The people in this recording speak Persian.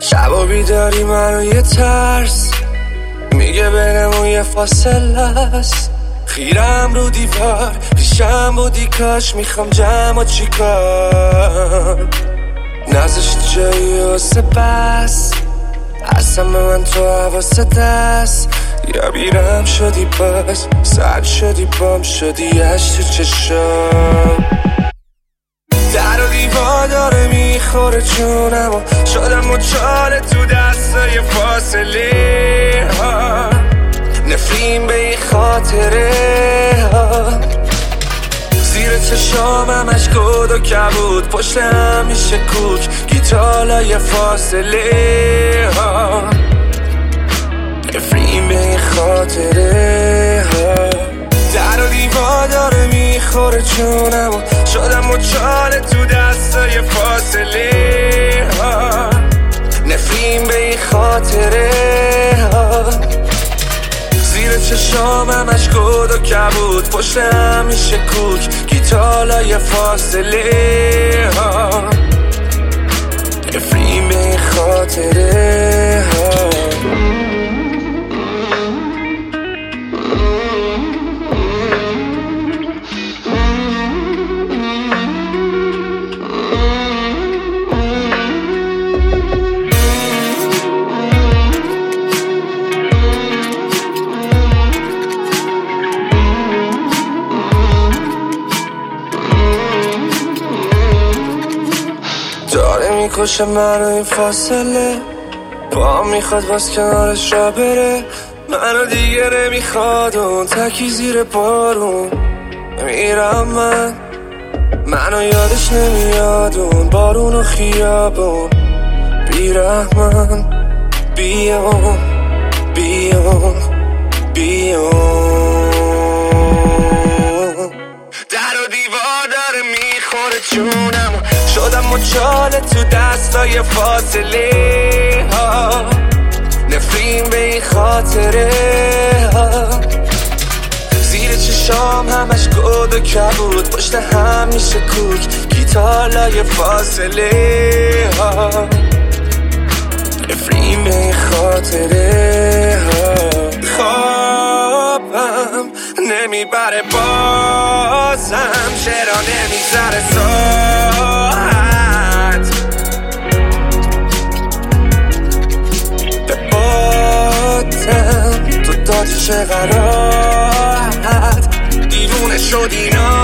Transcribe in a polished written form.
شبا بیداری منو یه ترس میگه بینمون یه فاصله است. خیرم رو دیوار پیشم بودی کاش میخوام جمع چیکار نزشت جایی واسه بس اصلا من تو حواست دست یا بیرم شدی باز سرد شدی بام شدی اش تو چشم در و دیوار داره میخوره چونم و شدم مچاله تو دستای فاصله ها نفرین به این خاطره ها زیر چشام همش گود و کبود پشت هم میشه کوک گیتالای فاصله ها نفرین به این خاطره ها در و دیوار داره میخوره چونم و شدم مچاله تو دستای فاصله ها نفرین به این خاطره ها زیر چشام همش گود و کبود پشت هم میشه کوک گیتالای فاصله ها نفرین به این خاطره ها داره میکشه منو این فاصله با میخواد باز کنارش را بره منو دیگه نمیخواد اون تکی زیر بارون میرم منو یادش نمیاد اون بارون و خیابون بیرحمن بیام در و دیوار داره میخوره چونم شدم مچاله تو دستای فاصله ها نفرین به این خاطره ها زیر چشام همش گود و کبود پشت هم میشه کوک گیتالای فاصله ها نفرین به این خاطره ها خوابم نمیبره بازم چرا نمیذاره ساعت به باتم تو دادی چه غراحت دیوونه شدی